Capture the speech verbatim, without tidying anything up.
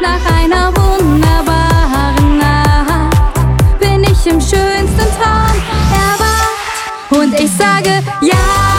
nach einer wunderbaren Nacht bin ich im schönsten Traum erwacht und ich sage ja.